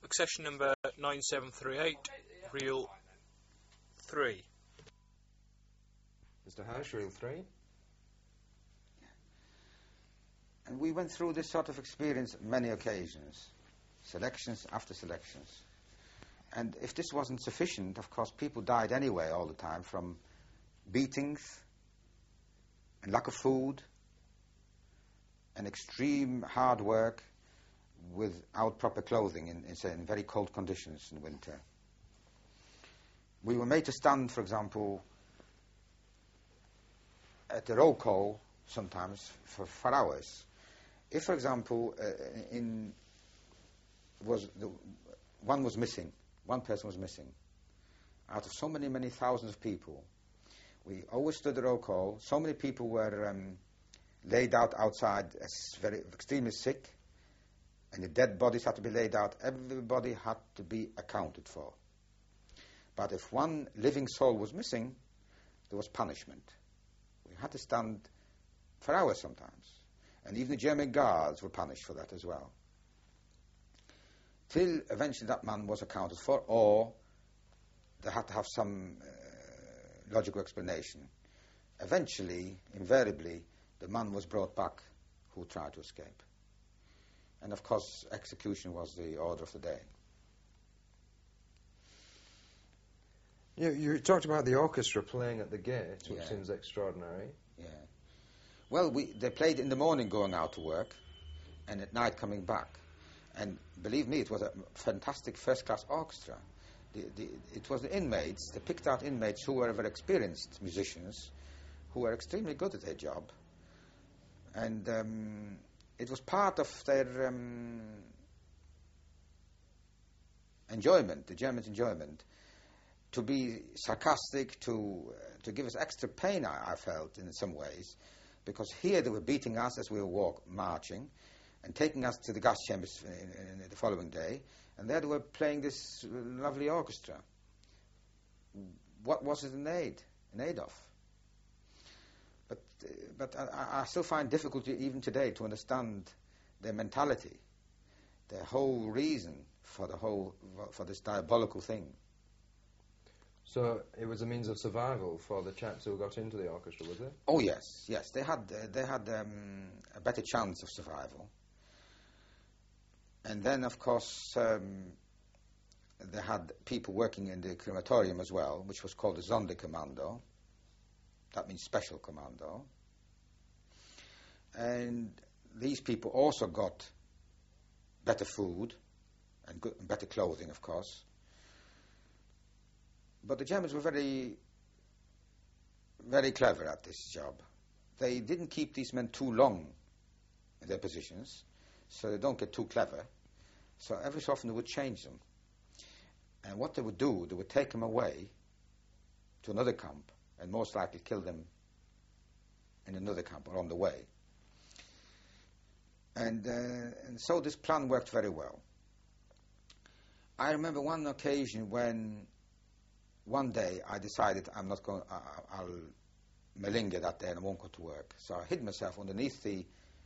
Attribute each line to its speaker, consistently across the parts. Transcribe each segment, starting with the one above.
Speaker 1: accession number 9738, reel 3.
Speaker 2: Mr. House, reel 3.
Speaker 3: And we went through this sort of experience many occasions, selections after selections. And if this wasn't sufficient, of course, people died anyway all the time from beatings and lack of food and extreme hard work without proper clothing in very cold conditions in winter. We were made to stand, for example, at the roll call sometimes for hours. If, for example, one person was missing, out of so many thousands of people, we always stood the roll call. So many people were laid out outside as very extremely sick, and the dead bodies had to be laid out. Everybody had to be accounted for. But if one living soul was missing, there was punishment. We had to stand for hours sometimes. And even the German guards were punished for that as well. Till eventually that man was accounted for, or they had to have some logical explanation. Eventually, invariably, the man was brought back who tried to escape. And of course, execution was the order of the day.
Speaker 2: You talked about the orchestra playing at the gate, which seems extraordinary.
Speaker 3: Yeah. Well, they played in the morning going out to work, and at night coming back. And believe me, it was a fantastic first-class orchestra. It was the inmates, the picked-out inmates who were very experienced musicians, who were extremely good at their job. And it was part of their enjoyment, the Germans' enjoyment, to be sarcastic, to give us extra pain, I felt, in some ways, because here they were beating us as we were marching, and taking us to the gas chambers the following day, and there they were playing this lovely orchestra. What was it in aid of? But I still find difficulty even today to understand their mentality, their whole reason for this diabolical thing.
Speaker 2: So it was a means of survival for the chaps who got into the orchestra, was it?
Speaker 3: Oh yes. They had a better chance of survival. And then, of course, they had people working in the crematorium as well, which was called the Sonderkommando. That means special commando. And these people also got better food and better clothing, of course. But the Germans were very, very clever at this job. They didn't keep these men too long in their positions, so they don't get too clever. So every so often they would change them. And what they would do, they would take them away to another camp and most likely kill them in another camp or on the way. And so this plan worked very well. I remember one occasion when one day I decided I'll malinger that day and I won't go to work. So I hid myself underneath the,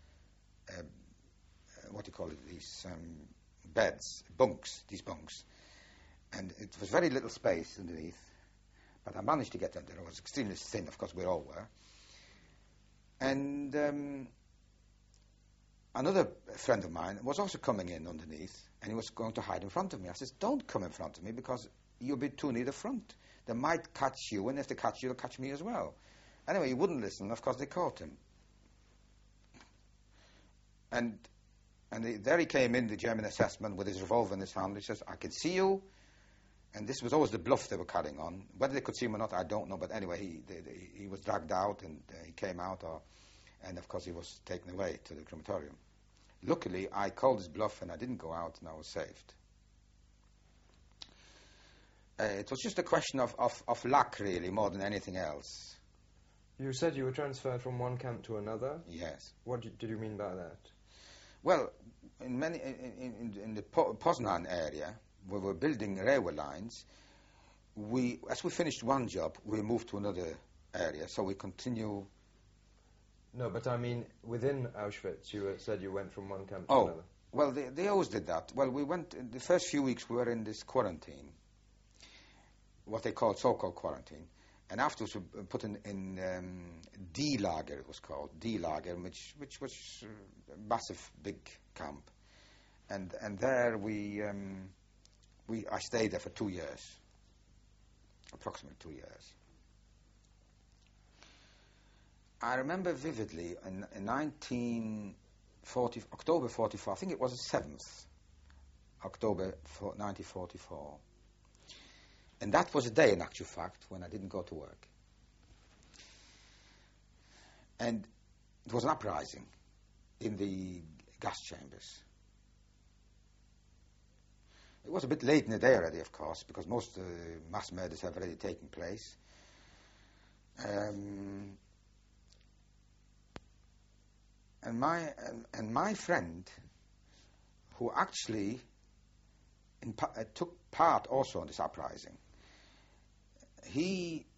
Speaker 3: these beds, these bunks. And it was very little space underneath, but I managed to get under. I was extremely thin, of course we all were. And another friend of mine was also coming in underneath, and he was going to hide in front of me. I said, don't come in front of me, because you'll be too near the front. They might catch you, and if they catch you, they'll catch me as well. Anyway, he wouldn't listen. Of course, they caught him. And there he came in, the German assessment, with his revolver in his hand. He says, I can see you. And this was always the bluff they were carrying on. Whether they could see him or not, I don't know. But anyway, he was dragged out, and he came out, and of course he was taken away to the crematorium. Luckily, I called his bluff, and I didn't go out, and I was saved. It was just a question of luck, really, more than anything else.
Speaker 2: You said you were transferred from one camp to another?
Speaker 3: Yes.
Speaker 2: What did you mean by that?
Speaker 3: Well, in the Poznan area, where we were building railway lines, as we finished one job, we moved to another area, so we continue.
Speaker 2: No, but I mean, within Auschwitz, you said you went from one camp to another.
Speaker 3: Well, they always did that. Well, we went, in the first few weeks we were in this quarantine, what they called so-called quarantine. And afterwards we were put in D-Lager, it was called, D-Lager, which was a massive, big camp. And there I stayed there for 2 years, approximately 2 years. I remember vividly in 1940, October 44, I think it was the 7th, October 1944. And that was a day, in actual fact, when I didn't go to work. And it was an uprising in the gas chambers. It was a bit late in the day already, of course, because most mass murders have already taken place. And my friend, who actually took part also in this uprising, he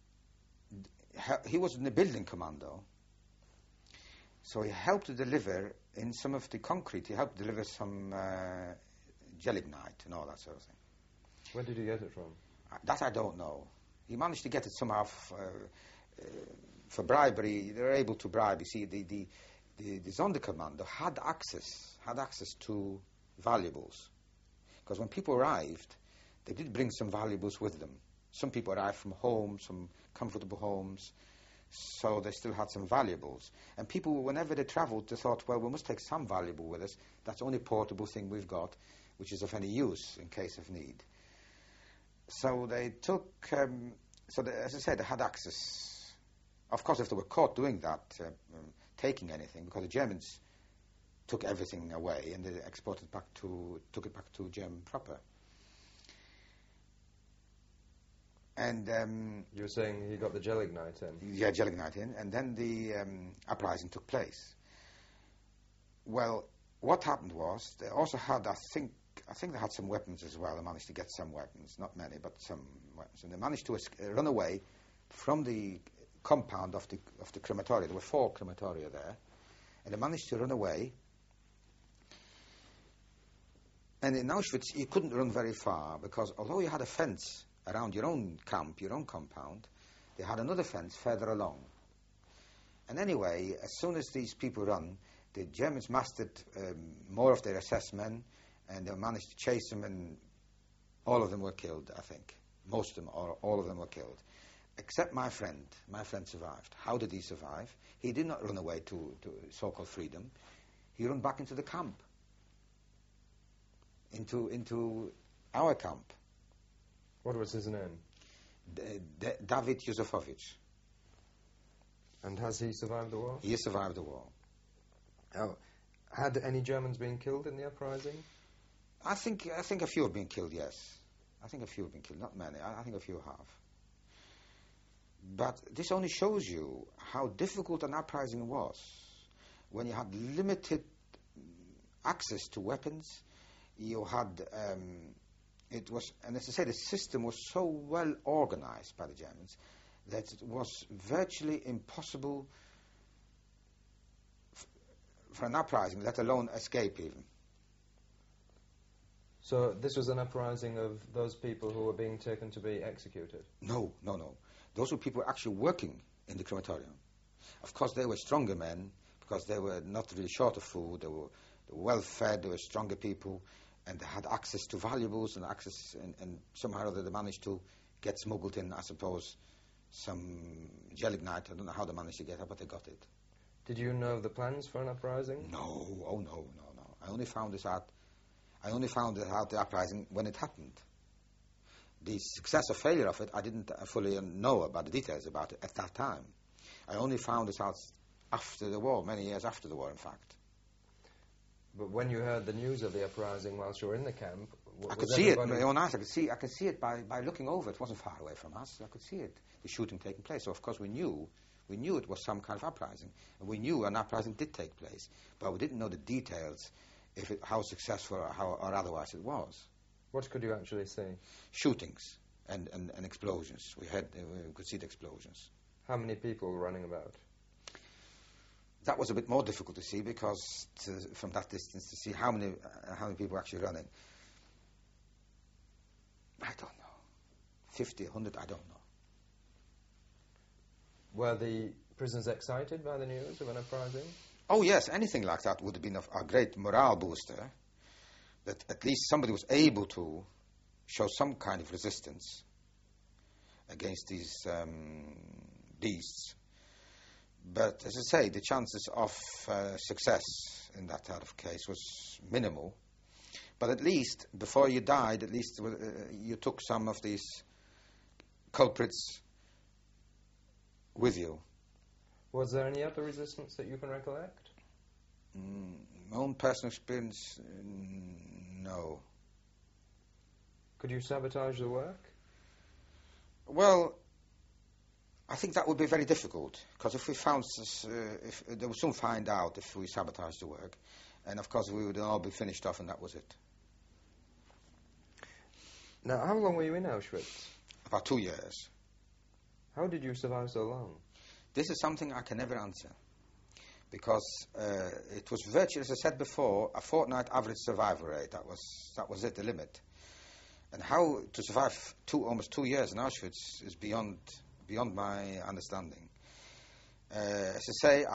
Speaker 3: was in the building commando, so he helped to deliver in some of the concrete. He helped deliver some gelignite and all that sort of thing.
Speaker 2: Where did you get it from?
Speaker 3: That I don't know. He managed to get it somehow for bribery. They were able to bribe. You see, the Sonderkommando had access to valuables, because when people arrived, they did bring some valuables with them. Some people arrived from homes, some comfortable homes, so they still had some valuables. And people, whenever they travelled, they thought, well, we must take some valuable with us. That's the only portable thing we've got, which is of any use in case of need. So they took, as I said, they had access. Of course, if they were caught doing that, taking anything, because the Germans took everything away and they took it back to German proper. And
Speaker 2: you were saying he got the gelignite in.
Speaker 3: Yeah, gelignite in, and then the uprising took place. Well, what happened was they also had, I think they had some weapons as well. They managed to get some weapons, not many, but some weapons, and they managed to run away from the compound of the crematoria. There were 4 crematoria there, and they managed to run away. And in Auschwitz, you couldn't run very far, because although you had a fence around your own camp, your own compound, they had another fence further along. And anyway, as soon as these people run, the Germans mastered more of their SS men, and they managed to chase them, and all of them were killed, I think. Most of them, or all of them were killed. Except my friend. My friend survived. How did he survive? He did not run away to so-called freedom. He ran back into the camp. Into our camp.
Speaker 2: What was his name?
Speaker 3: David Józefowicz.
Speaker 2: And has he survived the war?
Speaker 3: He survived the war.
Speaker 2: Oh, had any Germans been killed in the uprising?
Speaker 3: I think a few have been killed, yes. I think a few have been killed, not many. I think a few have. But this only shows you how difficult an uprising was. When you had limited access to weapons, you had... it was, and as I say, the system was so well organized by the Germans that it was virtually impossible for an uprising, let alone escape even.
Speaker 2: So this was an uprising of those people who were being taken to be executed?
Speaker 3: No. Those were people actually working in the crematorium. Of course, they were stronger men, because they were not really short of food. They were well fed. They were stronger people, and they had access to valuables and access, and somehow or other they managed to get smuggled in, I suppose, some gelignite. I don't know how they managed to get it, but they got it.
Speaker 2: Did you know the plans for an uprising?
Speaker 3: No. Oh, no. I only found out the uprising when it happened. The success or failure of it, I didn't fully know about the details about it at that time. I only found it out after the war, many years after the war, in fact.
Speaker 2: But when you heard the news of the uprising whilst you were in the camp...
Speaker 3: I could see it with my own eyes. I could see it by looking over. It wasn't far away from us. I could see it, the shooting taking place. So, of course, we knew it was some kind of uprising. And we knew an uprising did take place. But we didn't know the details, how successful or otherwise it was.
Speaker 2: What could you actually see?
Speaker 3: Shootings and explosions. We could see the explosions.
Speaker 2: How many people were running about?
Speaker 3: that was a bit more difficult to see because from that distance to see how many people were actually running. I don't know. 50, 100, I don't know.
Speaker 2: Were the prisoners excited by the news of an uprising?
Speaker 3: Oh yes, anything like that would have been a great morale booster. That at least somebody was able to show some kind of resistance against these beasts. But as I say, the chances of success in that type of case was minimal. But at least, before you died, at least you took some of these culprits with you.
Speaker 2: Was there any other resistance that you can recollect?
Speaker 3: My own personal experience, no.
Speaker 2: Could you sabotage the work?
Speaker 3: Well, I think that would be very difficult, because if we found, if they would soon find out if we sabotaged the work, and of course we would all be finished off, and that was it.
Speaker 2: Now, how long were you in Auschwitz?
Speaker 3: About 2 years.
Speaker 2: How did you survive so long?
Speaker 3: This is something I can never answer, because it was virtually, as I said before, a fortnight average survival rate. That was it, the limit. And how to survive almost 2 years in Auschwitz is beyond my understanding. As I say,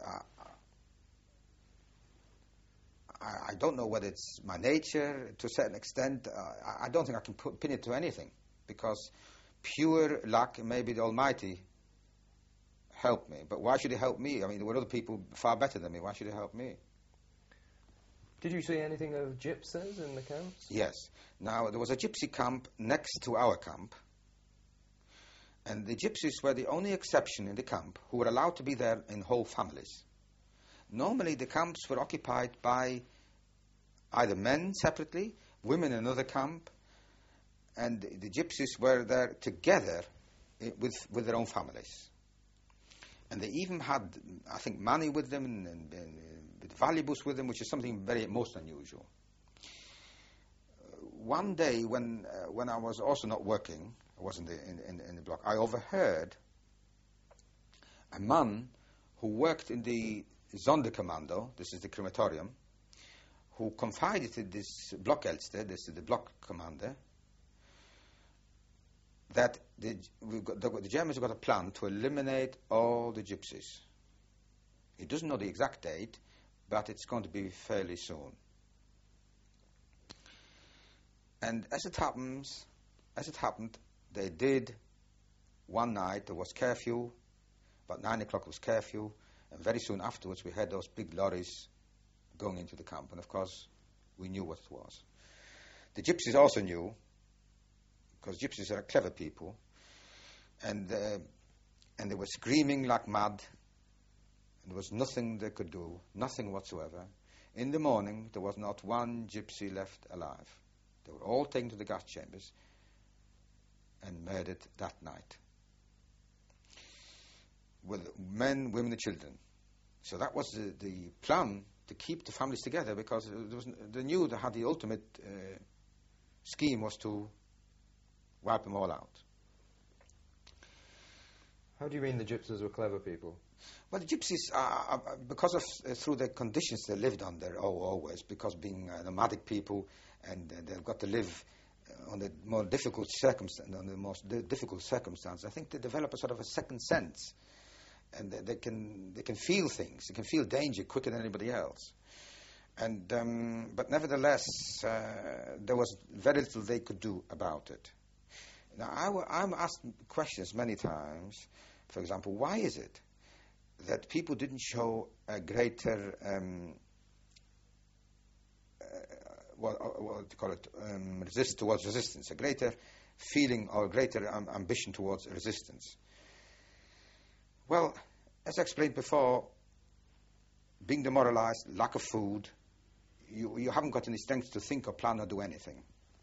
Speaker 3: I don't know whether it's my nature to a certain extent. I don't think I can pin it to anything, because pure luck, maybe the Almighty helped me. But why should He help me? I mean, there were other people far better than me. Why should He help me?
Speaker 2: Did you see anything of gypsies in the camps?
Speaker 3: Yes. Now, there was a gypsy camp next to our camp, and the gypsies were the only exception in the camp who were allowed to be there in whole families. Normally, the camps were occupied by either men separately, women in another camp, and the gypsies were there together with their own families. And they even had, I think, money with them and valuables with them, which is something most unusual. One day, when I was also not working, I was in the block, I overheard a man who worked in the Sonderkommando, this is the crematorium, who confided to this Blockälteste, this is the block commander, that the Germans have got a plan to eliminate all the gypsies. He doesn't know the exact date, but it's going to be fairly soon. And as it happened, they did. One night there was curfew, about 9 o'clock was curfew, and very soon afterwards we had those big lorries going into the camp, and of course we knew what it was. The gypsies also knew, because gypsies are clever people, and they were screaming like mad. There was nothing they could do, nothing whatsoever. In the morning, there was not one gypsy left alive. They were all taken to the gas chambers and murdered that night, with men, women, and children. So that was the plan, to keep the families together, because they knew they had the ultimate scheme was to wipe them all out.
Speaker 2: How do you mean the gypsies were clever people?
Speaker 3: Well, the gypsies are because of through the conditions they lived under always, because being nomadic people, and they've got to live on the more difficult circumstances. I think they develop a sort of a second sense, and they can feel things. They can feel danger quicker than anybody else. And but nevertheless, there was very little they could do about it. Now, I'm asked questions many times. For example, why is it that people didn't show a greater, what do you call it, towards resistance, a greater feeling or greater ambition towards resistance? Well, as I explained before, being demoralized, lack of food, you haven't got any strength to think or plan or do anything.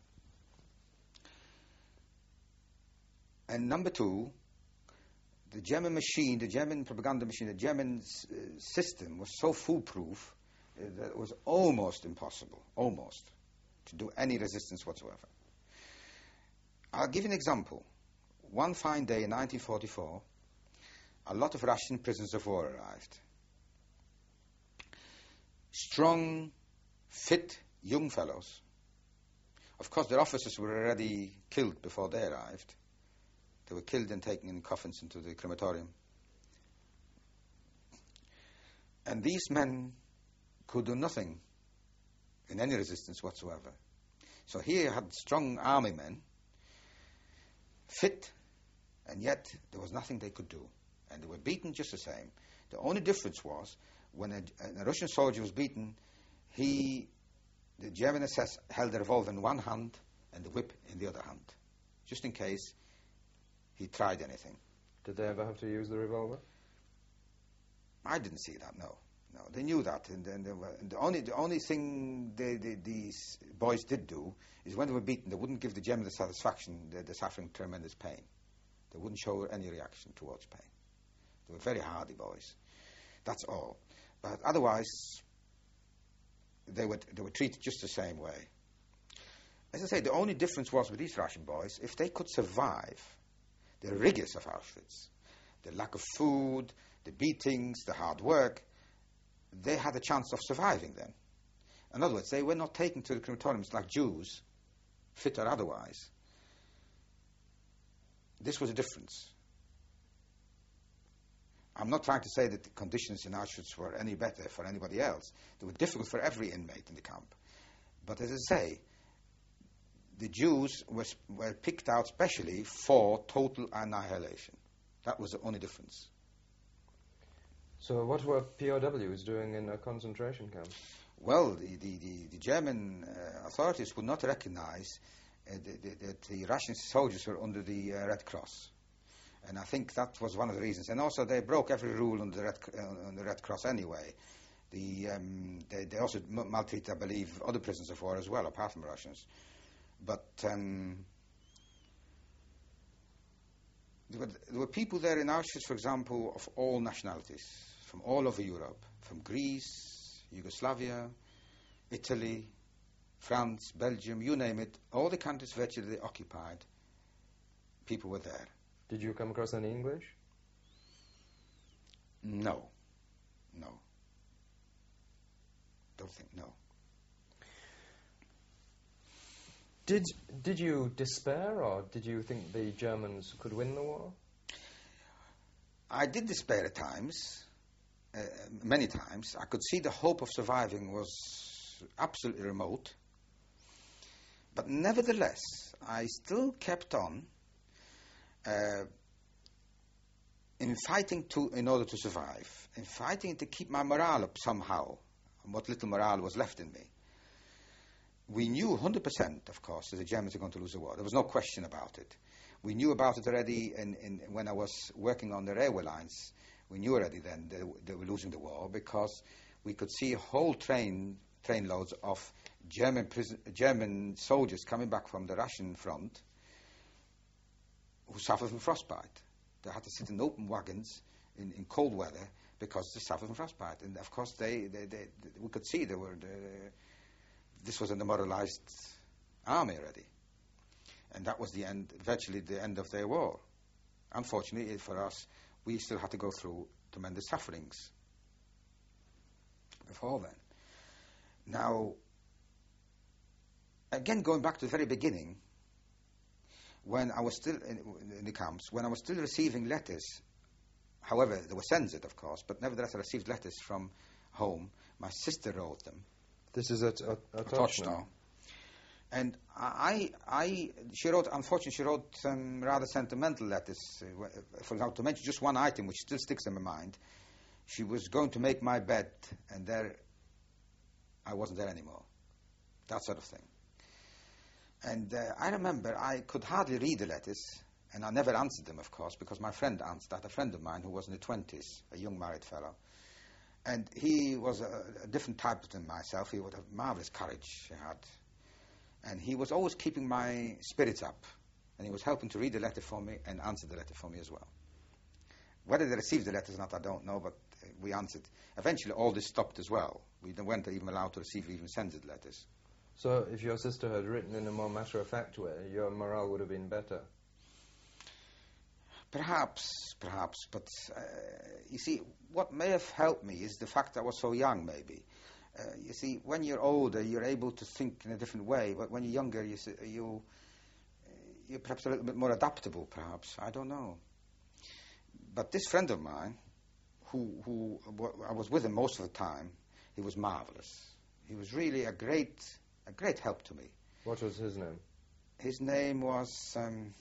Speaker 3: And number two, the German machine, the German propaganda machine, the German system was so foolproof that it was almost impossible, to do any resistance whatsoever. I'll give you an example. One fine day in 1944, a lot of Russian prisoners of war arrived. strong, fit, young fellows. Of course, their officers were already killed before they arrived. They were killed and taken in coffins into the crematorium. And these men could do nothing in any resistance whatsoever. So here you had strong army men, fit, and yet there was nothing they could do. And they were beaten just the same. The only difference was when a Russian soldier was beaten, the German SS held the revolver in one hand and the whip in the other hand, just in case he tried anything.
Speaker 2: Did they ever have to use the revolver?
Speaker 3: I didn't see that, no. No, they knew that, and the only thing these boys did do is when they were beaten, they wouldn't give the German the satisfaction they're suffering tremendous pain. They wouldn't show any reaction towards pain. They were very hardy boys. That's all. But otherwise, they were treated just the same way. As I say, the only difference was with these Russian boys, if they could survive the rigors of Auschwitz, the lack of food, the beatings, the hard work, they had a chance of surviving then. In other words, they were not taken to the crematoriums like Jews, fit or otherwise. This was a difference. I'm not trying to say that the conditions in Auschwitz were any better for anybody else. They were difficult for every inmate in the camp. But as I say, the Jews were picked out specially for total annihilation. That was the only difference.
Speaker 2: So what were POWs doing in a concentration camp?
Speaker 3: Well, the German authorities would not recognize that the Russian soldiers were under the Red Cross. And I think that was one of the reasons. And also they broke every rule on the Red Cross anyway. They also maltreated, I believe, other prisoners of war as well, apart from Russians. But there were people there in Auschwitz, for example, of all nationalities, from all over Europe, from Greece, Yugoslavia, Italy, France, Belgium, you name it, all the countries virtually occupied, people were there.
Speaker 2: Did you come across any English?
Speaker 3: No. Don't think, no.
Speaker 2: Did you despair, or did you think the Germans could win the war?
Speaker 3: I did despair at times, many times. I could see the hope of surviving was absolutely remote. But nevertheless, I still kept on in fighting in order to survive, in fighting to keep my morale up somehow, what little morale was left in me. We knew 100%, of course, that the Germans were going to lose the war. There was no question about it. We knew about it already when I was working on the railway lines. We knew already then they were losing the war, because we could see whole trainloads of German soldiers coming back from the Russian front who suffered from frostbite. They had to sit in open wagons in cold weather because they suffered from frostbite. And of course, we could see this was a demoralized army already. And that was virtually the end of their war. Unfortunately for us, we still had to go through tremendous sufferings before then. Now, again, going back to the very beginning, when I was still in the camps, when I was still receiving letters, however, they were censored, of course, but nevertheless I received letters from home. My sister wrote them.
Speaker 2: This is at Tochno.
Speaker 3: And she wrote, unfortunately, she wrote some rather sentimental letters. For example, to mention just one item which still sticks in my mind, she was going to make my bed, and there I wasn't there anymore. That sort of thing. And I remember I could hardly read the letters, and I never answered them, of course, because my friend answered that, a friend of mine who was in the 20s, a young married fellow. And he was a different type than myself. He had a marvelous courage, he had. And he was always keeping my spirits up. And he was helping to read the letter for me and answer the letter for me as well. Whether they received the letters or not, I don't know, but we answered. Eventually, all this stopped as well. We weren't even allowed to receive even censored letters.
Speaker 2: So if your sister had written in a more matter-of-fact way, your morale would have been better?
Speaker 3: Perhaps, but you see, what may have helped me is the fact that I was so young, maybe. You see, when you're older, you're able to think in a different way. But when you're younger, you're perhaps a little bit more adaptable, perhaps. I don't know. But this friend of mine, who I was with him most of the time, he was marvelous. He was really a great help to me.
Speaker 2: What was his name?
Speaker 3: His name was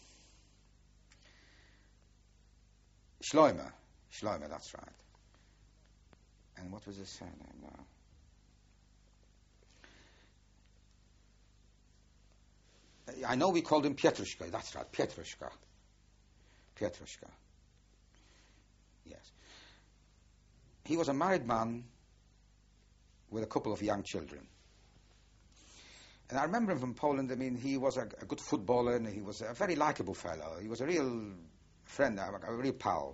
Speaker 3: Schleumer. Schleumer, that's right. And what was his surname now? I know we called him Pietrushka. That's right, Pietrushka. Pietrushka. Yes. He was a married man with a couple of young children. And I remember him from Poland. I mean, he was a good footballer, and he was a very likable fellow. He was a real friend, a real pal.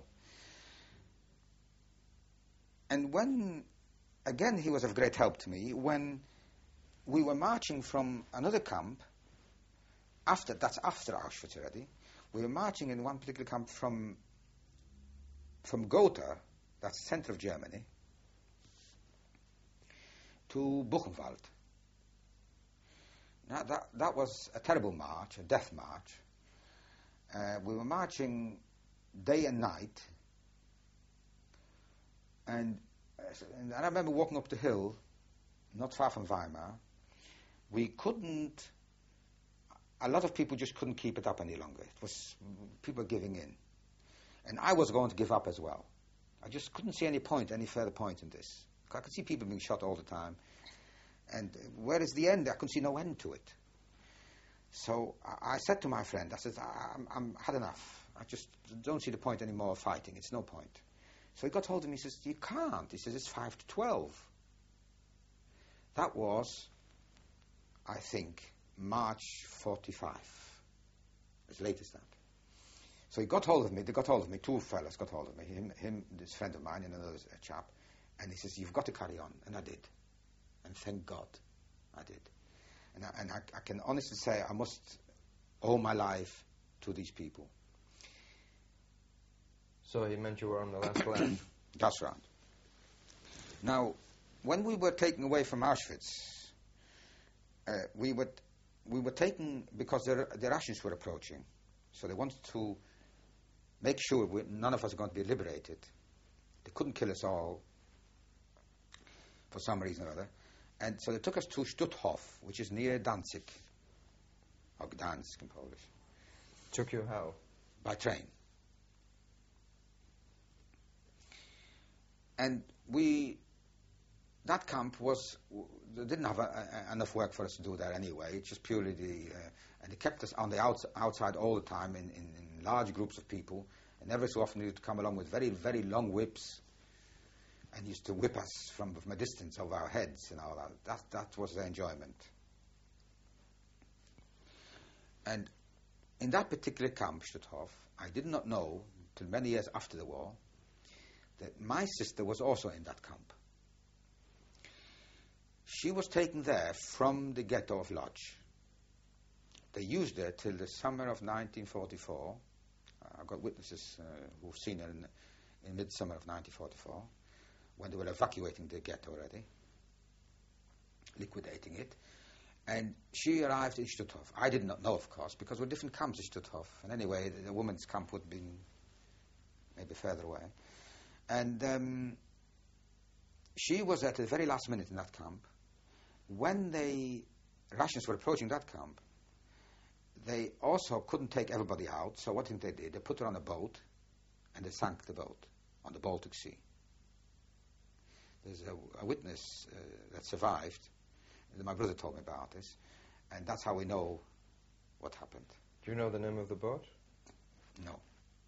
Speaker 3: And when, again, he was of great help to me, when we were marching from another camp, that's after Auschwitz already, we were marching in one particular camp from Gotha, that's the center of Germany, to Buchenwald. Now, that was a terrible march, a death march. We were marching day and night, and I remember walking up the hill, not far from Weimar. A lot of people just couldn't keep it up any longer. It was people giving in. And I was going to give up as well. I just couldn't see any further point in this. I could see people being shot all the time. And where is the end? I couldn't see no end to it. So I said to my friend, I said, I'm had enough. I just don't see the point anymore of fighting. It's no point. So he got hold of me. He says, you can't. He says, it's 5 to 12. That was, I think, March 45. As late as that. So he got hold of me. They got hold of me. Two fellas got hold of me. Him, this friend of mine, and another chap. And he says, you've got to carry on. And I did. And thank God I did. And I can honestly say I must owe my life to these people.
Speaker 2: So he meant you were on the last leg.
Speaker 3: That's right. Now, when we were taken away from Auschwitz, we were taken because the Russians were approaching. So they wanted to make sure none of us are going to be liberated. They couldn't kill us all for some reason or other. And so they took us to Stutthof, which is near Danzig, or Gdansk in Polish.
Speaker 2: Took you how?
Speaker 3: By train. And that camp they didn't have enough work for us to do there anyway. It's just purely and they kept us on the outside all the time in large groups of people. And every so often they used to come along with very, very long whips and used to whip us from a distance over our heads and all that. That was their enjoyment. And in that particular camp, Stutthof, I did not know, till many years after the war, that my sister was also in that camp. She was taken there from the ghetto of Lodz. They used her till the summer of 1944. I've got witnesses who've seen her in midsummer of 1944, when they were evacuating the ghetto already, liquidating it. And she arrived in Stutthof. I did not know, of course, because we're different camps in Stutthof. And anyway, the women's camp would have been maybe further away. And she was at the very last minute in that camp. When the Russians were approaching that camp, they also couldn't take everybody out. So what they did, they put her on a boat, and they sank the boat on the Baltic Sea. There's a witness that survived. My brother told me about this, and that's how we know what happened.
Speaker 2: Do you know the name of the boat?
Speaker 3: No.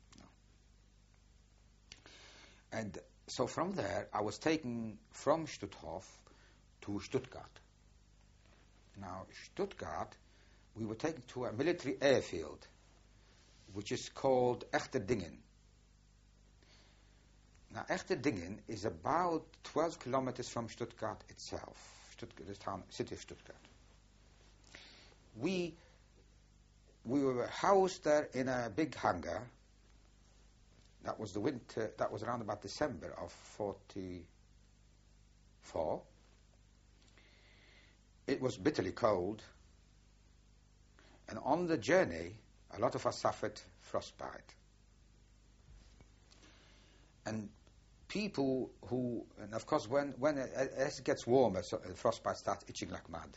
Speaker 3: And so from there, I was taken from Stutthof to Stuttgart. Now, Stuttgart, we were taken to a military airfield, which is called Echterdingen. Now, Echterdingen is about 12 kilometers from Stuttgart itself, the town, city of Stuttgart. We were housed there in a big hangar. That was the winter, that was around about December of 44. it was bitterly cold, and on the journey, a lot of us suffered frostbite. And people who, and of course, as it gets warmer, frostbite starts itching like mad.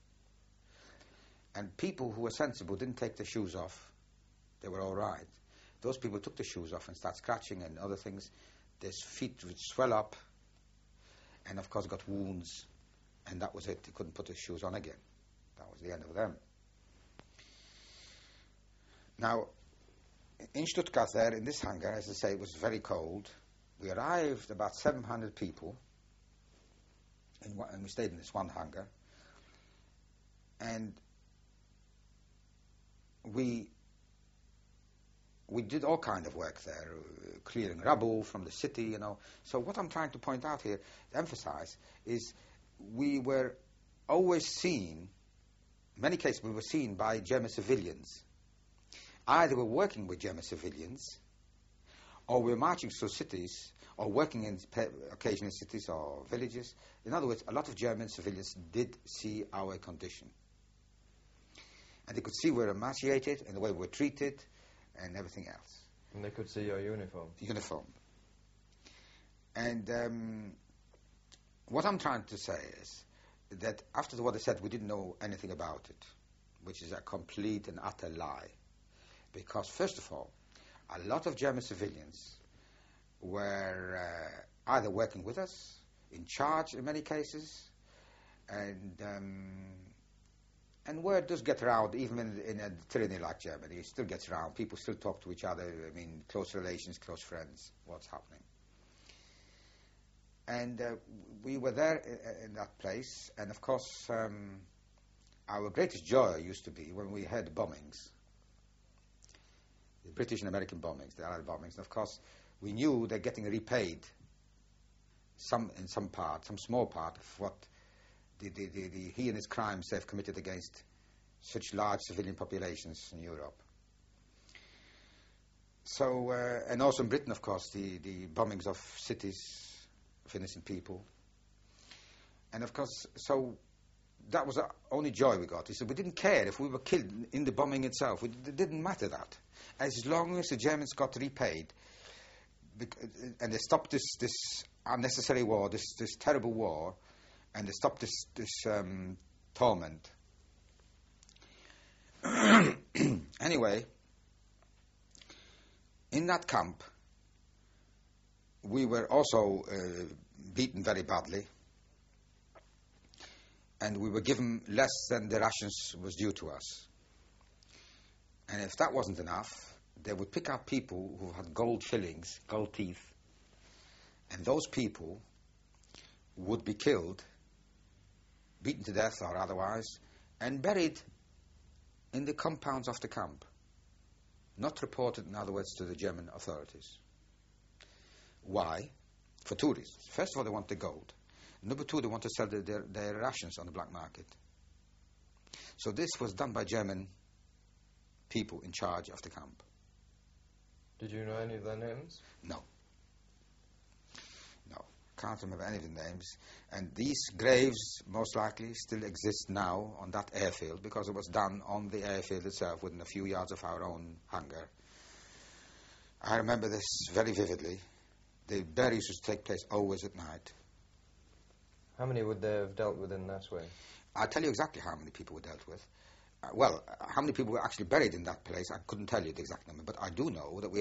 Speaker 3: And people who were sensible didn't take their shoes off. They were all right. Those people took the shoes off and started scratching and other things. Their feet would swell up, and of course got wounds, and that was it. They couldn't put their shoes on again. That was the end of them. Now, in Stuttgart there, in this hangar, as I say, it was very cold. We arrived about 700 people, and we stayed in this one hangar. And we did all kind of work there, clearing rubble from the city, you know. So what I'm trying to point out here, to emphasize, is we were always seen, in many cases we were seen by German civilians. Either we're working with German civilians, or we're marching through cities, or working in occasional cities or villages. In other words, a lot of German civilians did see our condition. And they could see we're emaciated, and the way we're treated, and everything else.
Speaker 2: And they could see your uniform.
Speaker 3: The uniform. And what I'm trying to say is that after what I said, we didn't know anything about it, which is a complete and utter lie. Because, first of all, a lot of German civilians were either working with us, in charge in many cases, and word does get around, even in a tyranny like Germany. It still gets around. People still talk to each other. I mean, close relations, close friends, what's happening. And we were there in that place, and of course, our greatest joy used to be when we heard bombings. The British and American bombings, the Allied bombings, and of course, we knew they're getting repaid some small part of what the heinous crimes they've committed against such large civilian populations in Europe. So, and also in Britain, of course, the bombings of cities of innocent people. And of course, so that was the only joy we got. He said we didn't care if we were killed in the bombing itself. It didn't matter that. As long as the Germans got repaid, and they stopped this unnecessary war, this terrible war, and they stopped this torment. Anyway, in that camp, we were also beaten very badly, and we were given less than the rations was due to us. And if that wasn't enough, they would pick up people who had gold fillings, gold teeth, and those people would be killed, beaten to death or otherwise, and buried in the compounds of the camp. Not reported, in other words, to the German authorities. Why? For two reasons. First of all, they want the gold. Number two, they want to sell their rations on the black market. So this was done by German people in charge of the camp.
Speaker 2: Did you know any of their names?
Speaker 3: No. Can't remember any of the names. And these graves, most likely, still exist now on that airfield, because it was done on the airfield itself, within a few yards of our own hangar. I remember this very vividly. The burials used to take place always at night.
Speaker 2: How many would they have dealt with in that way?
Speaker 3: I'll tell you exactly how many people were dealt with. How many people were actually buried in that place, I couldn't tell you the exact number, but I do know that we